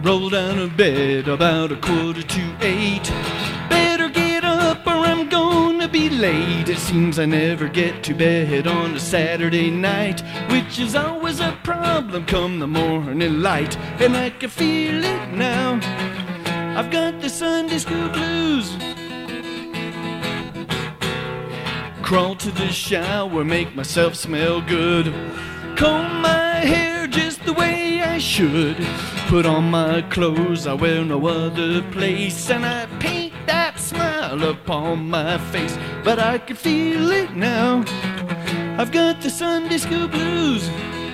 Rolled out of bed about 7:45. Better get up or I'm gonna be late. It seems I never get to bed on a Saturday night, which is always a problem come the morning light. And I can feel it now, I've got the Sunday school blues. Crawl to the shower, make myself smell good, comb my hair just the way I should, put on my clothes I wear no other place, and I paint that smile upon my face. But I can feel it now, I've got the Sunday school blues.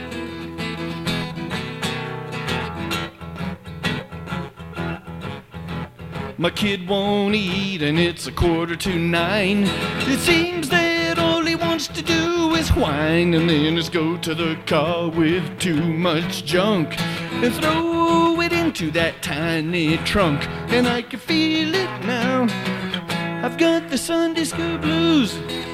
My kid won't eat and it's 8:45. It seems that all he wants to do is whine, and then just go to the car with too much junk and throw it into that tiny trunk. And I can feel it now, I've got the Sunday school blues.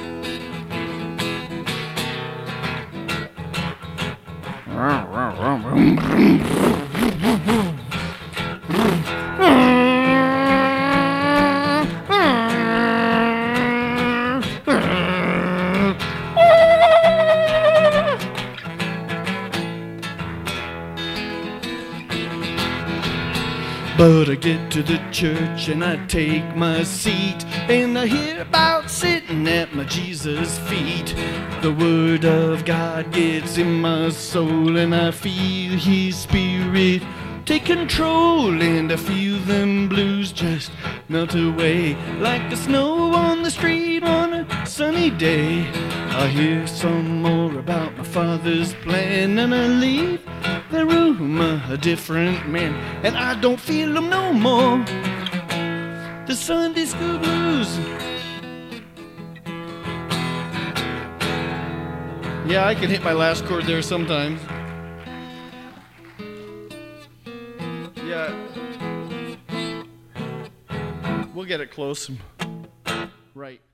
But I get to the church and I take my seat, and I hear about sitting at my Jesus' feet. The word of God gets in my soul, and I feel His Spirit take control, and I feel them blues just melt away like the snow on the street on a sunny day. I hear some more about my Father's plan, and I leave the room a different man, and I don't feel them no more, the Sunday school blues. Yeah, I can hit my last chord there sometimes. Yeah, we'll get it close. Right.